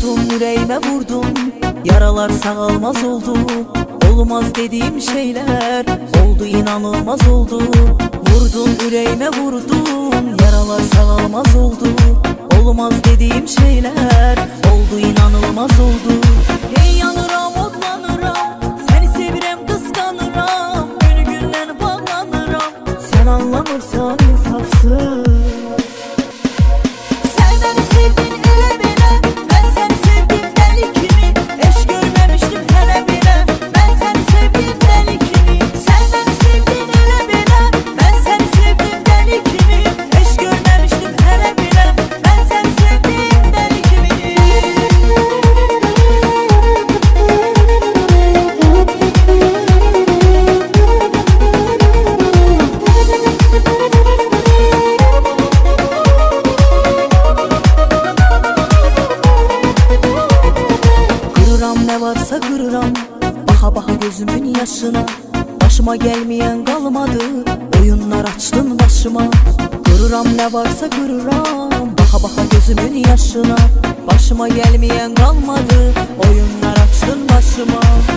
Vurdun yüreğime vurdun, yaralar sağalmaz oldu. Olmaz dediğim şeyler oldu, inanılmaz oldu. Vurdun yüreğime vurdun, yaralar sağalmaz oldu. Olmaz dediğim şeyler oldu, inanılmaz oldu. Hey yanıram, odlanıram, seni sevirem, kıskanıram. Günü günden bağlanıram, sen anlamırsan insafsız. Ne varsa kırıram, baka baka gözümün yaşına. Başıma gelmeyen kalmadı, oyunlar açtın başıma. Kırıram ne varsa kırıram, baka baka gözümün yaşına. Başıma gelmeyen kalmadı, oyunlar açtın başıma.